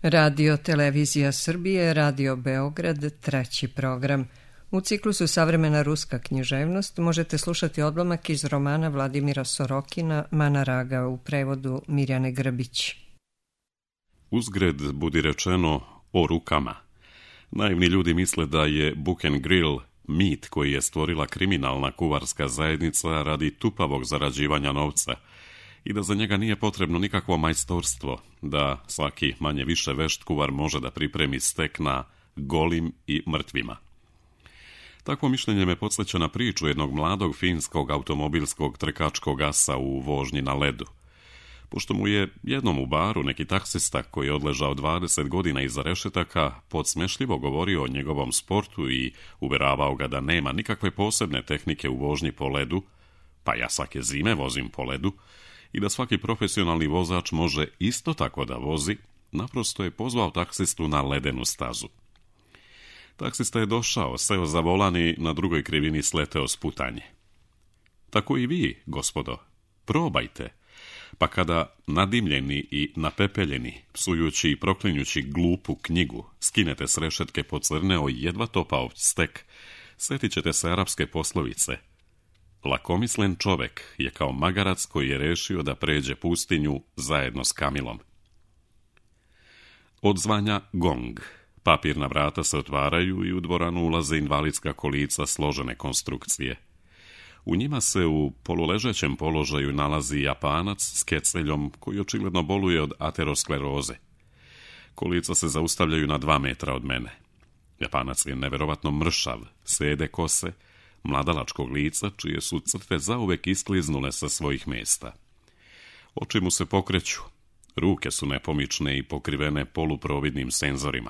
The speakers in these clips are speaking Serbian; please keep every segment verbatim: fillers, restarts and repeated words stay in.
Radio Televizija Srbije, Radio Beograd, treći program. U ciklusu Savremena ruska književnost možete slušati odlomak iz romana Vladimira Sorokina Mana Raga u prevodu Mirjane Grbić. Uzgred budi rečeno o rukama. Naivni ljudi misle da je Book and Grill mit koji je stvorila kriminalna kuvarska zajednica radi tupavog zarađivanja novca i da za njega nije potrebno nikakvo majstorstvo, da svaki manje više vešt kuvar može da pripremi stek na golim i mrtvima. Takvo mišljenje me podsjeća na priču jednog mladog finskog automobilskog trkačkog asa u vožnji na ledu. Pošto mu je jednom u baru neki taksista koji je odležao dvadeset godina iza rešetaka podsmešljivo govorio o njegovom sportu i uveravao ga da nema nikakve posebne tehnike u vožnji po ledu, pa ja svake zime vozim po ledu, i da svaki profesionalni vozač može isto tako da vozi, naprosto je pozvao taksistu na ledenu stazu. Taksista je došao, seo za volan i na drugoj krivini sleteo s putanje. Tako i vi, gospodo, probajte, pa kada nadimljeni i napepeljeni, psujući i proklinjući glupu knjigu, skinete s rešetke pocrneo i jedva topao stek, setit ćete se arapske poslovice. Lakomislen čovek je kao magarac koji je rešio da pređe pustinju zajedno s kamilom. Odzvanja gong. Papirna vrata se otvaraju i u dvoranu ulaze invalidska kolica složene konstrukcije. U njima se u poluležećem položaju nalazi Japanac s keceljom koji očigledno boluje od ateroskleroze. Kolica se zaustavljaju na dva metra od mene. Japanac je neverovatno mršav, sede kose, mladalačkog lica, čije su crte zauvek iskliznule sa svojih mesta. Oči mu se pokreću, ruke su nepomične i pokrivene poluprovidnim senzorima.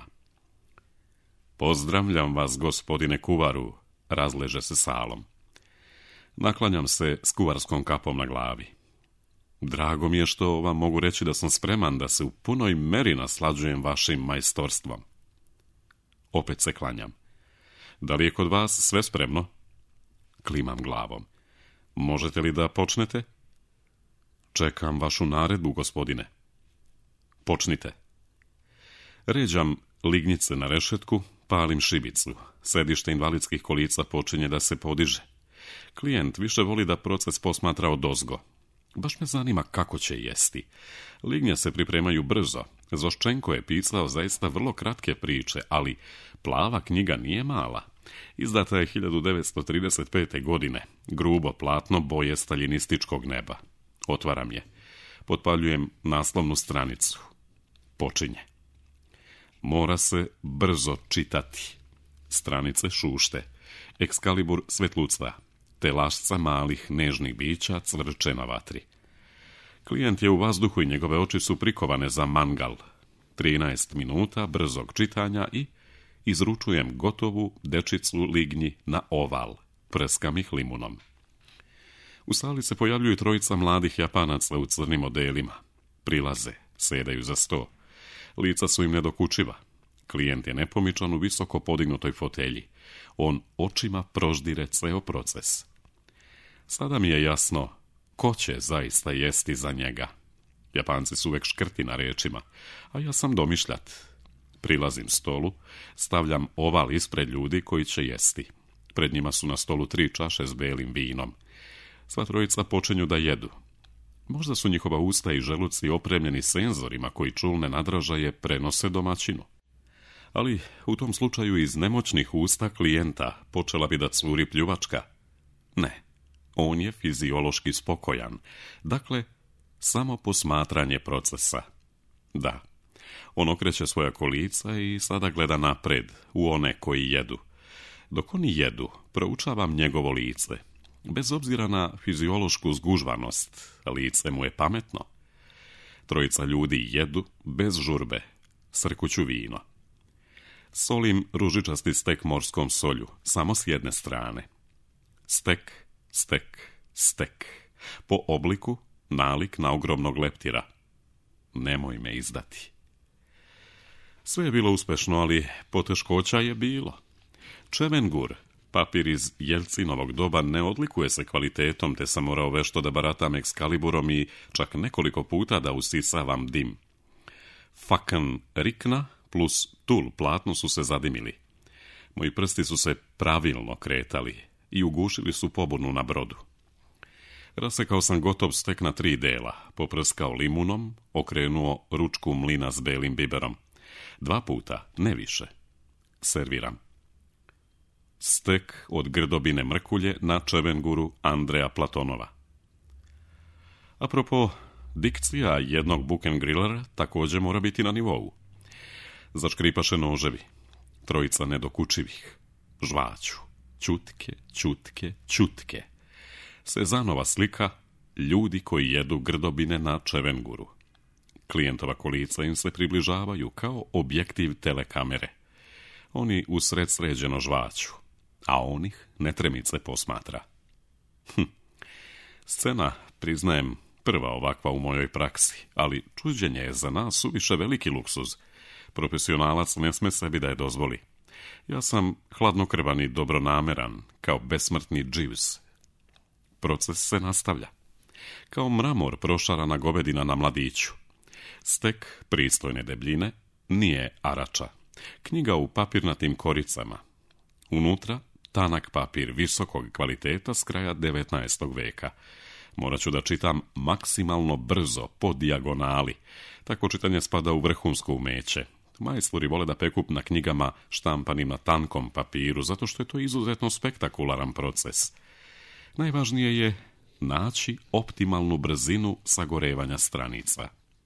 Pozdravljam vas, gospodine kuvaru, razleže se salom. Naklanjam se s kuvarskom kapom na glavi. Drago mi je što vam mogu reći da sam spreman da se u punoj meri naslađujem vašim majstorstvom. Opet se klanjam. Da li je kod vas sve spremno? Klimam glavom. Možete li da počnete? Čekam vašu naredbu, gospodine. Počnite. Ređam lignjice na rešetku, palim šibicu. Sedište invalidskih kolica počinje da se podiže. Klijent više voli da proces posmatra odozgo. Baš me zanima kako će jesti. Lignje se pripremaju brzo. Zoščenko je pisao zaista vrlo kratke priče, ali Plava knjiga nije mala. Izdata je hiljadu devetsto trideset pete. godine. Grubo platno boje staljinističkog neba. Otvaram je. Potpaljujem naslovnu stranicu. Počinje. Mora se brzo čitati. Stranice šušte. Ekskalibur svetlucva. Te lašca malih nežnih bića cvrče na vatri. Klijent je u vazduhu i njegove oči su prikovane za mangal. trinaest minuta brzog čitanja i izručujem gotovu dečicu lignji na oval. Prskam ih limunom. U sali se pojavljuju trojica mladih Japanaca u crnim odelima. Prilaze, sedaju za sto. Lica su im nedokučiva. Klijent je nepomičan u visoko podignutoj fotelji. On očima proždire ceo proces. Sada mi je jasno ko će zaista jesti za njega. Japanci su uvek škrti na rečima, a ja sam domišljat. Prilazim stolu, stavljam oval ispred ljudi koji će jesti. Pred njima su na stolu tri čaše s belim vinom. Sva trojica počinju da jedu. Možda su njihova usta i želuci opremljeni senzorima koji čulne nadražaje prenose domaćinu. Ali u tom slučaju iz nemoćnih usta klijenta počela bi da curi pljuvačka. Ne, on je fiziološki spokojan. Dakle, samo posmatranje procesa. Da, on okreće svoja kolica i sada gleda napred, u one koji jedu. Dok oni jedu, proučavam njegovo lice. Bez obzira na fiziološku zgužvanost, lice mu je pametno. Trojica ljudi jedu bez žurbe, srkuću vino. Solim ružičasti stek morskom solju, samo s jedne strane. Stek, stek, stek. Po obliku nalik na ogromnog leptira. Nemoj me izdati. Sve je bilo uspešno, ali poteškoća je bilo. Čevengur, papir iz Jelcinovog doba, ne odlikuje se kvalitetom, te sam morao vešto da baratam ekskaliburom i čak nekoliko puta da usisavam dim. Fucking rikna plus tul platno su se zadimili. Moji prsti su se pravilno kretali i ugušili su pobunu na brodu. Rasekao sam gotov stek na tri dela, poprskao limunom, okrenuo ručku mlina s belim biberom. Dva puta, ne više. Serviram. Stek od grdobine mrkulje na čevenguru Andreja Platonova. Apropo, dikcija jednog bukengrillera također mora biti na nivou. Zaškripaše noževi, trojica nedokučivih, žvaću, čutke, čutke, čutke. Sezanova slika, ljudi koji jedu grdobine na čevenguru. Klijentova kolica im se približavaju kao objektiv telekamere. Oni usred sređeno žvaću, a onih netremice posmatra. Hm. Scena, priznajem, prva ovakva u mojoj praksi, ali čuđenje je za nas suviše veliki luksuz. Profesionalac ne sme sebi da je dozvoli. Ja sam hladnokrvan i dobronameran, kao besmrtni Jeeves. Proces se nastavlja. Kao mramor prošarana govedina na mladiću. Stek pristojne debljine nije arača. Knjiga u papirnatim koricama. Unutra tanak papir visokog kvaliteta s kraja devetnaestog veka. Morat ću da čitam maksimalno brzo, po dijagonali. Tako čitanje spada u vrhunsko umeće. Majstori vole da peku na knjigama štampanim na tankom papiru, zato što je to izuzetno spektakularan proces. Najvažnije je naći optimalnu brzinu sagorevanja stranica.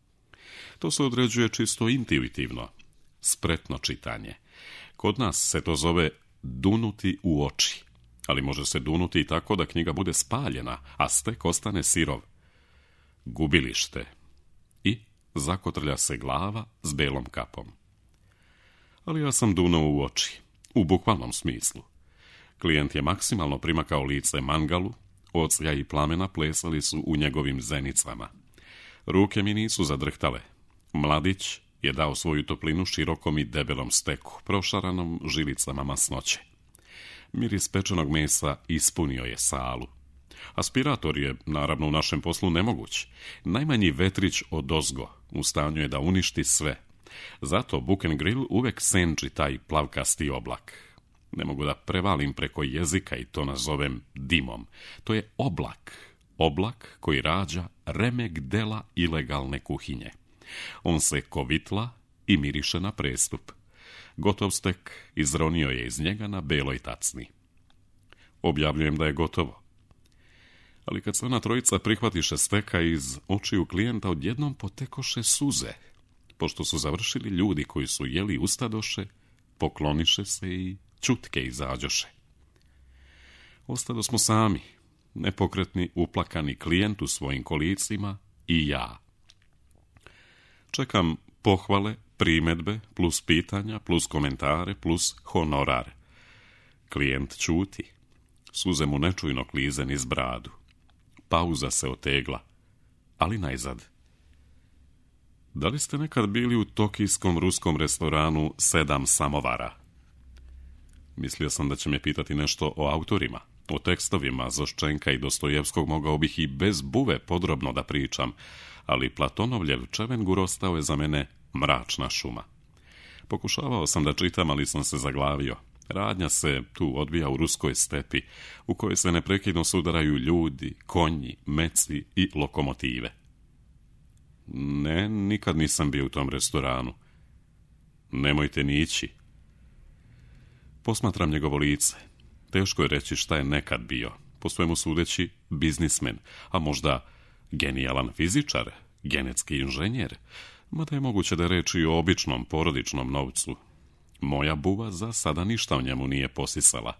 To se određuje čisto intuitivno, spretno čitanje. Kod nas se to zove dunuti u oči, ali može se dunuti i tako da knjiga bude spaljena, a stek ostane sirov. Gubilište. I zakotrlja se glava s belom kapom. Ali ja sam dunuo u oči, u bukvalnom smislu. Klijent je maksimalno primakao lice mangalu, oclja i plamena plesali su u njegovim zenicama. Ruke mi nisu zadrhtale. Mladić je dao svoju toplinu širokom i debelom steku, prošaranom žilicama masnoće. Miris pečenog mesa ispunio je salu. Aspirator je, naravno, u našem poslu nemoguć. Najmanji vetrić odozgo u stanju je da uništi sve. Zato Buken-Grill uvek senči taj plavkasti oblak. Ne mogu da prevalim preko jezika i to nazovem dimom. To je oblak. Oblak koji rađa remek dela ilegalne kuhinje. On se kovitla i miriše na prestup. Gotov stek izronio je iz njega na beloj tacni. Objavljujem da je gotovo. Ali kad se ona trojica prihvatiše steka, iz očiju klijenta odjednom potekoše suze. Pošto su završili, ljudi koji su jeli ustadoše, pokloniše se i čutke izađoše. Ostado smo sami, nepokretni, uplakani klijent u svojim kolicima i ja. Čekam pohvale, primedbe, plus pitanja, plus komentare, plus honorar. Klijent ćuti. Suze mu nečujno klize niz bradu. Pauza se otegla, ali najzad. Da li ste nekad bili u tokijskom ruskom restoranu Sedam samovara? Mislio sam da će me pitati nešto o autorima, o tekstovima Zoščenka i Dostojevskog mogao bih i bez buve podrobno da pričam, ali Platonovljev Čevengur ostao je za mene mračna šuma. Pokušavao sam da čitam, ali sam se zaglavio. Radnja se tu odvija u ruskoj stepi, u kojoj se neprekidno sudaraju ljudi, konji, meci i lokomotive. Ne, nikad nisam bio u tom restoranu. Nemojte ni ići. Posmatram njegovo lice. Teško je reći šta je nekad bio. Po svemu sudeći, biznismen, a možda genijalan fizičar, genetski inženjer, mada je moguće da je reč i o običnom porodičnom novcu. Moja buva za sada ništa o njemu nije posisala.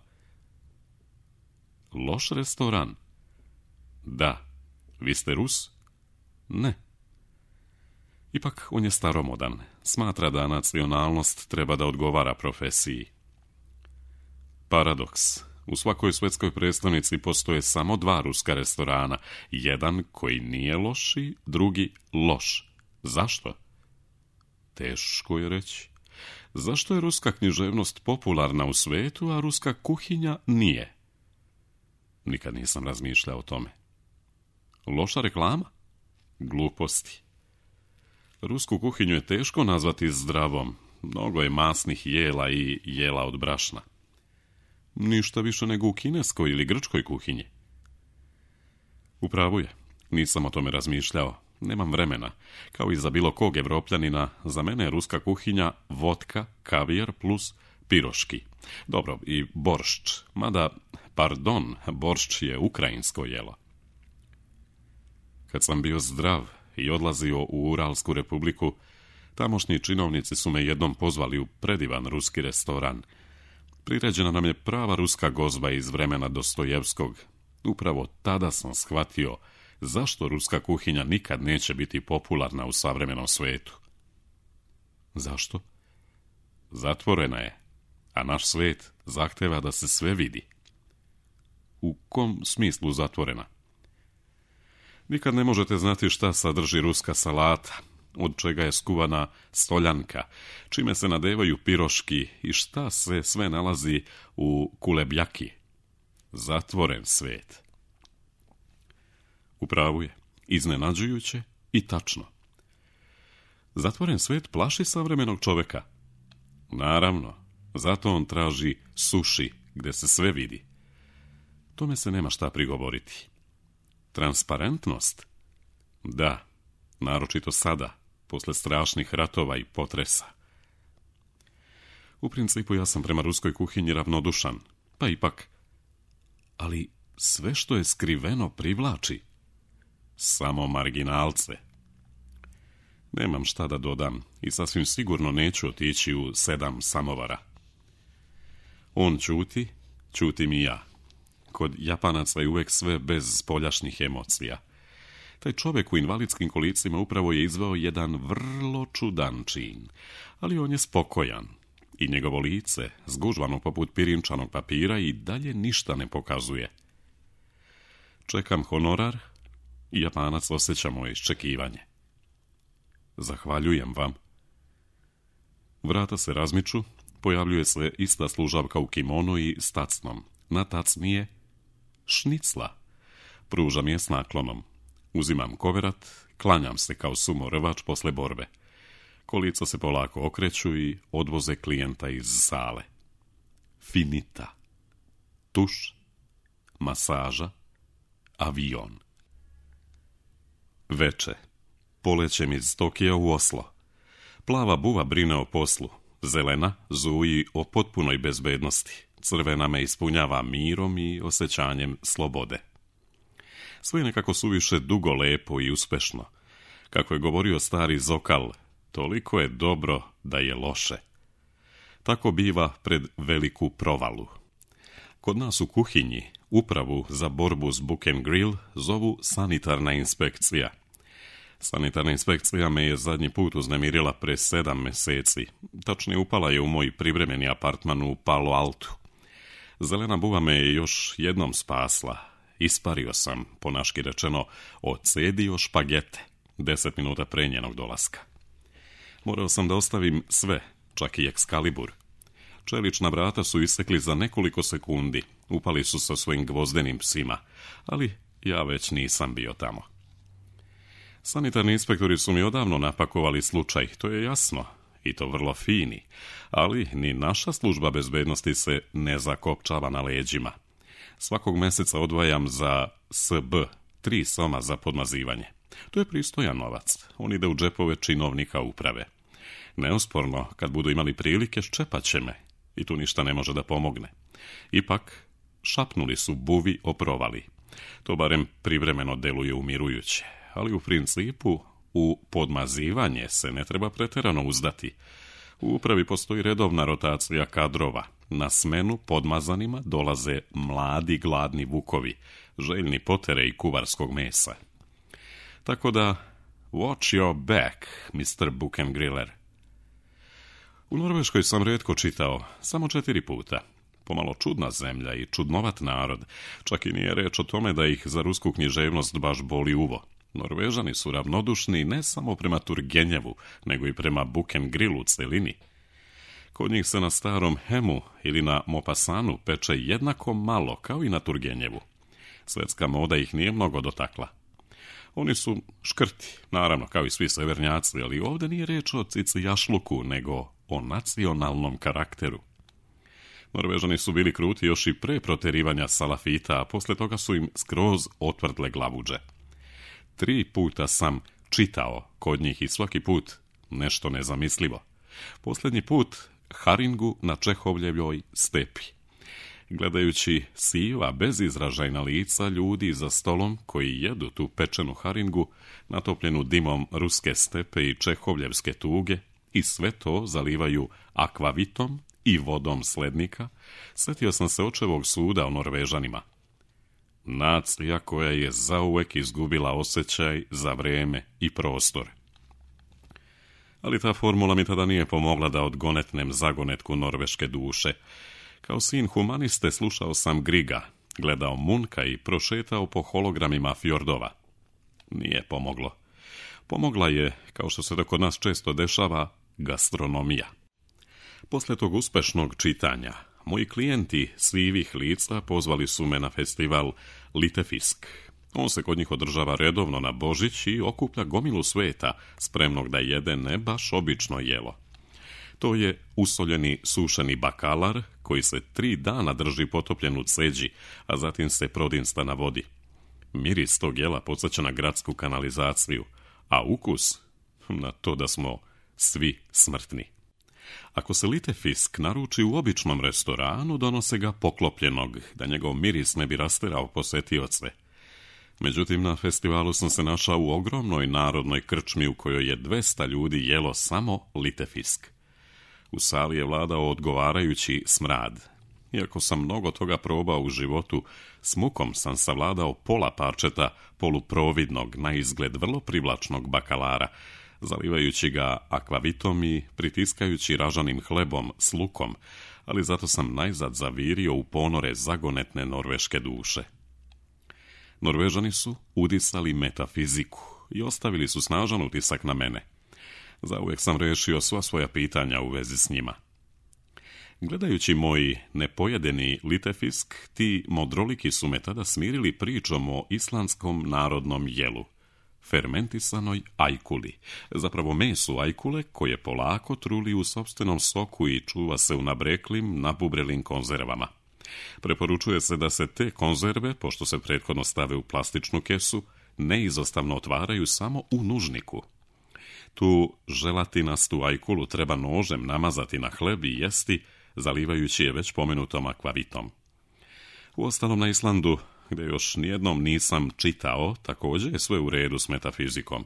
Loš restoran? Da. Vi ste Rus? Ne. Ipak on je staromodan. Smatra da nacionalnost treba da odgovara profesiji. Paradoks. U svakoj svetskoj predstavnici postoje samo dva ruska restorana. Jedan koji nije loši, drugi loš. Zašto? Teško je reći. Zašto je ruska književnost popularna u svetu, a ruska kuhinja nije? Nikad nisam razmišljao o tome. Loša reklama? Gluposti. Rusku kuhinju je teško nazvati zdravom. Mnogo je masnih jela i jela od brašna. Ništa više nego u kineskoj ili grčkoj kuhinji. Upravo je. Nisam o tome razmišljao. Nemam vremena. Kao i za bilo kog Evropljanina, za mene je ruska kuhinja vodka, kavijar plus piroški. Dobro, i boršč. Mada, pardon, boršč je ukrajinsko jelo. Kad sam bio zdrav i odlazio u Uralsku republiku, tamošnji činovnici su me jednom pozvali u predivan ruski restoran. Priređena nam je prava ruska gozba iz vremena Dostojevskog. Upravo tada sam shvatio zašto ruska kuhinja nikad neće biti popularna u savremenom svetu. Zašto? Zatvorena je, a naš svet zahteva da se sve vidi. U kom smislu zatvorena? Nikad ne možete znati šta sadrži ruska salata, od čega je skuvana stoljanka, čime se nadevaju piroški i šta se sve nalazi u kulebjaki. Zatvoren svet. Upravo je, iznenađujuće i tačno. Zatvoren svet plaši savremenog čoveka. Naravno, zato on traži suši, gde se sve vidi. Tome se nema šta prigovoriti. Transparentnost? Da, naročito sada, posle strašnih ratova i potresa. U principu ja sam prema ruskoj kuhinji ravnodušan, pa ipak. Ali sve što je skriveno privlači. Samo marginalce. Nemam šta da dodam i sasvim sigurno neću otići u sedam samovara. On ćuti, ćutim i ja. Kod Japanaca je uvek sve bez spoljašnjih emocija. Taj čovjek u invalidskim kolicima upravo je izveo jedan vrlo čudan čin, ali on je spokojan i njegovo lice, zgužvano poput pirinčanog papira, i dalje ništa ne pokazuje. Čekam honorar i Japanac osjeća moje iščekivanje. Zahvaljujem vam. Vrata se razmiču, pojavljuje se ista služavka u kimonu i s tacnom. Na tacni je šnicla. Pružam je s naklonom. Uzimam koverat, klanjam se kao sumo rvač posle borbe. Kolica se polako okreću i odvoze klijenta iz sale. Finita. Tuš. Masaža. Avion. Veče. Polećem iz Tokija u Oslo. Plava buva brine o poslu. Zelena zuji o potpunoj bezbednosti. Crvena me ispunjava mirom i osjećanjem slobode. Sve je nekako suviše dugo, lepo i uspešno. Kako je govorio stari Zokal, toliko je dobro da je loše. Tako biva pred veliku provalu. Kod nas u kuhinji upravu za borbu s Book and Grill zovu sanitarna inspekcija. Sanitarna inspekcija me je zadnji put uznemirila pre sedam meseci. Tačnije upala je u moj privremeni apartman u Palo Altu. Zelena buva me je još jednom spasla. Ispario sam, ponaški rečeno, ocedio špagete, deset minuta pre njenog dolaska. Morao sam da ostavim sve, čak i Excalibur. Čelična vrata su isekli za nekoliko sekundi, upali su sa svojim gvozdenim psima, ali ja već nisam bio tamo. Sanitarni inspektori su mi odavno napakovali slučaj, to je jasno, i to vrlo fini, ali ni naša služba bezbednosti se ne zakopčava na leđima. Svakog meseca odvajam za S B, tri soma za podmazivanje. To je pristojan novac, on ide u džepove činovnika uprave. Neosporno, kad budu imali prilike, ščepat će me, i tu ništa ne može da pomogne. Ipak, šapnuli su buvi o provali. To barem privremeno deluje umirujuće, ali u principu u podmazivanje se ne treba preterano uzdati. U upravi postoji redovna rotacija kadrova. Na smenu podmazanima dolaze mladi gladni vukovi, željni potere i kuvarskog mesa. Tako da, watch your back, mister Book and Griller. U Norveškoj sam retko čitao, samo četiri puta. Pomalo čudna zemlja i čudnovat narod, čak i nije reč o tome da ih za rusku književnost baš boli uvo. Norvežani su ravnodušni ne samo prema Turgenjevu, nego i prema Book and Grillu celini. Kod njih se na starom Hemu ili na Mopasanu peče jednako malo kao i na Turgenjevu. Svetska moda ih nije mnogo dotakla. Oni su škrti, naravno, kao i svi severnjaci, ali ovdje nije reč o cicijašluku, nego o nacionalnom karakteru. Norvežani su bili kruti još i pre proterivanja salafita, a poslije toga su im skroz otvrdle glavuđe. Tri puta sam čitao kod njih i svaki put nešto nezamislivo. Posljednji put haringu na Čehovljevoj stepi. Gledajući siva, bezizražajna lica ljudi za stolom koji jedu tu pečenu haringu, natopljenu dimom ruske stepe i čehovljevske tuge, i sve to zalivaju akvavitom i vodom slednika, sjetio sam se očevog suda o Norvežanima. Nacija koja je zauvek izgubila osjećaj za vrijeme i prostor. Ali ta formula mi tada nije pomogla da odgonetnem zagonetku norveške duše. Kao sin humaniste slušao sam Griga, gledao Munka i prošetao po hologramima fjordova. Nije pomoglo. Pomogla je, kao što se to kod nas često dešava, gastronomija. Poslije tog uspešnog čitanja, moji klijenti sivih lica pozvali su me na festival Litefisk. On se kod njih održava redovno na Božić i okuplja gomilu sveta, spremnog da jede ne baš obično jelo. To je usoljeni sušeni bakalar koji se tri dana drži potopljen u ceđi, a zatim se prodinsta na vodi. Miris tog jela podsjeća na gradsku kanalizaciju, a ukus na to da smo svi smrtni. Ako se litefisk naruči u običnom restoranu, donose ga poklopljenog, da njegov miris ne bi rasterao posetioce. Međutim, na festivalu sam se našao u ogromnoj narodnoj krčmi u kojoj je dvesta ljudi jelo samo litefisk. U sali je vladao odgovarajući smrad. Iako sam mnogo toga probao u životu, s mukom sam savladao pola parčeta poluprovidnog, na izgled vrlo privlačnog bakalara, zalivajući ga akvavitom i pritiskajući ražanim hlebom s lukom, ali zato sam najzad zavirio u ponore zagonetne norveške duše. Norvežani su udisali metafiziku i ostavili su snažan utisak na mene. Zauvijek sam rešio sva svoja pitanja u vezi s njima. Gledajući moj nepojedeni litefisk, ti modroliki su me tada smirili pričom o islandskom narodnom jelu, fermentisanoj ajkuli, zapravo mesu ajkule koje polako truli u sopstvenom soku i čuva se u nabreklim, nabubrelim konzervama. Preporučuje se da se te konzerve, pošto se prethodno stave u plastičnu kesu, neizostavno otvaraju samo u nužniku. Tu želatinastu ajkulu treba nožem namazati na hleb i jesti, zalivajući je već pomenutom akvavitom. Uostalom na Islandu, gdje još nijednom nisam čitao, također je sve u redu s metafizikom.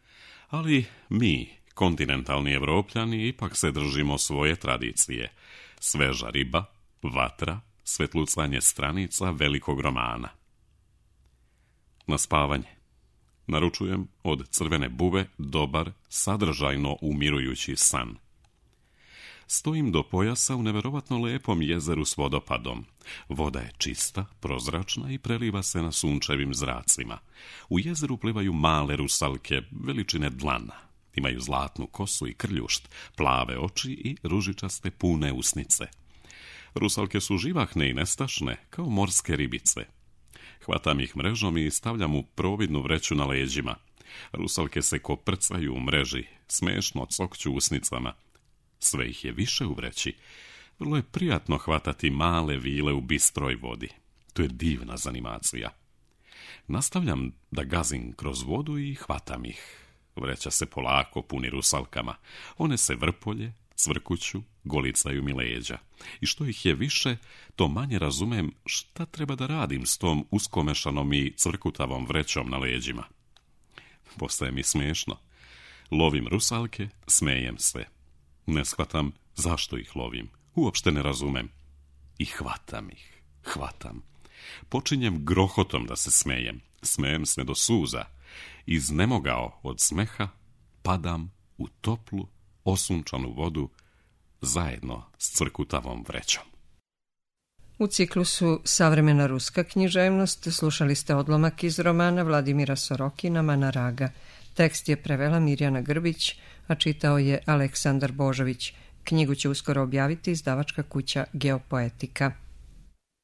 Ali mi, kontinentalni Evropljani, ipak se držimo svoje tradicije. Sveža riba, vatra, svetlucanje stranica velikog romana. Na spavanje. Naručujem od Crvene buve dobar, sadržajno umirujući san. Stojim do pojasa u neverovatno lepom jezeru s vodopadom. Voda je čista, prozračna i preliva se na sunčevim zracima. U jezeru plivaju male rusalke veličine dlana. Imaju zlatnu kosu i krljušt, plave oči i ružičaste pune usnice. Rusalke su živahne i nestašne, kao morske ribice. Hvatam ih mrežom i stavljam u providnu vreću na leđima. Rusalke se koprcaju u mreži, smešno cokću usnicama. Sve ih je više u vreći. Vrlo je prijatno hvatati male vile u bistroj vodi. To je divna zanimacija. Nastavljam da gazim kroz vodu i hvatam ih. Vreća se polako puni rusalkama. One se vrpolje, cvrkuću, golicaju mi leđa. I što ih je više, to manje razumem šta treba da radim s tom uskomešanom i cvrkutavom vrećom na leđima. Postaje mi smiješno. Lovim rusalke, smejem se. Ne shvatam zašto ih lovim. Uopšte ne razumem. I hvatam ih. Hvatam. Počinjem grohotom da se smejem. Smejem se do suza. Iznemogao od smeha, padam u toplu, osunčanu vodu zajedno s cvrkutavom vrećom. U ciklusu Savremena ruska književnost slušali ste odlomak iz romana Vladimira Sorokina Manaraga. Tekst je prevela Mirjana Grbić, a čitao je Aleksandar Božović. Knjigu će uskoro objaviti izdavačka kuća Geopoetika.